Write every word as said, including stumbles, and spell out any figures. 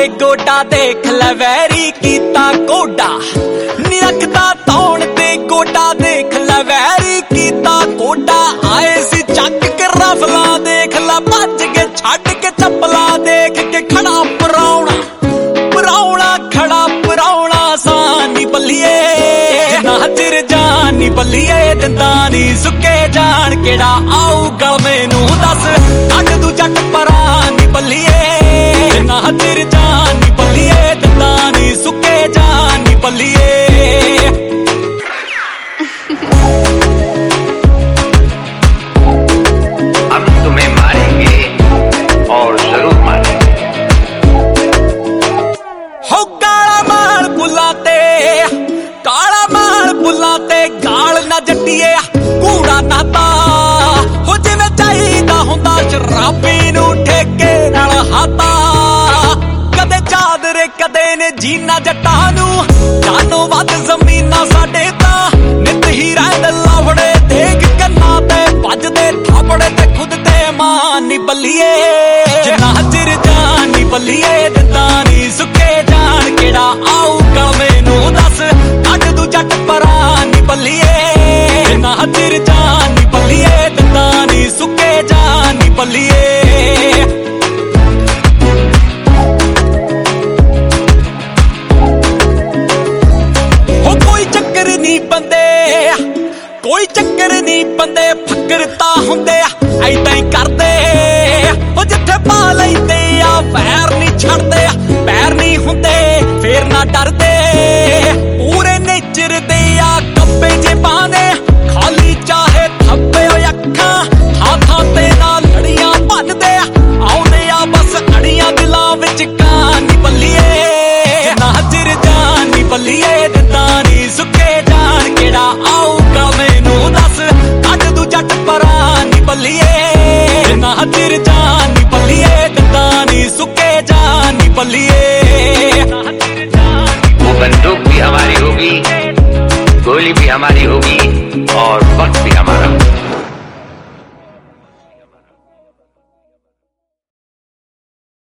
गोडा देख लै वैरी कीता कोडा नी रखदा तौण ते गोडा देख लै वैरी कीता कोडा आए सी चक के रफला देख लै भज के छड़ के चप्पला देख के खड़ा पराउणा पराउणा खड़ा पराउणा सानी बल्लिए नाचर जानी बल्लिए दंदानी सुके जान केड़ा आऊगा मैनू दस कट तू जट परानी बल्लिए नाचर जानी बल्लिए दंदानी सुके जानी बल्लिए हम तुम्हें मारेंगे और जरूर मारेंगे। हो काला माल बुलाते काला माल बुलाते गाल ना जट्टिए कूड़ा नाता हो जिवें चाहीदा हुंदा शराबी नूं ठेके नाल हाता कदे चादरे कदे ने जीना जट्टां नूं जानो वध जमीनां साडे तां नित ही रहिंदे लावड़े देख कन्ना ते भजदे थापड़े ते खुद ते मानी बल्लिए नाचर जानी बल्लिए दंदानी सुके जान केड़ा आऊगा मैनू दस कट तू जट परानी बल्लिए नाचर जानी बल्लिए दंदानी सुके जानी बल्लिए कोई चक्कर नी बंदे फकरता हुंदे ऐदां ही करदे ओ जिथे पा लैंदे आ पैर नी छड़दे पैर नी हुंदे फेर ना डरदे पूरे नेचर दे आ कब्बे जे पाने खाली चाहे थप्पे ओ अखां थां थां ते ना लड़ियां भनदे आउंदे आ बस अड़ियां दिलां विच कहानी बल्लिए नाचर जानी बल्लिए दंदानी सुके जान केड़ा आऊगा मैनू दस कट तू जट परानी बल्लिए नाचर जानी बल्लिए दंदानी सुके जानी बल्लिए। वो बंदूक भी हमारी होगी, गोली भी हमारी होगी और वक्त भी हमारा।